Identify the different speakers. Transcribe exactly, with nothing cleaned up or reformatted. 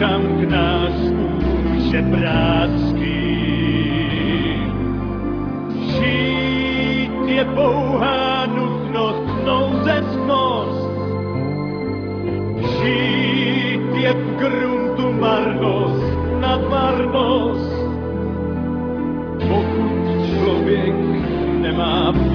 Speaker 1: tam k nás žebrácky. Žít je pouhá nutnost, nouzecnost. Žít je v gruntu marnost, nadmarnost. Pokud člověk nemá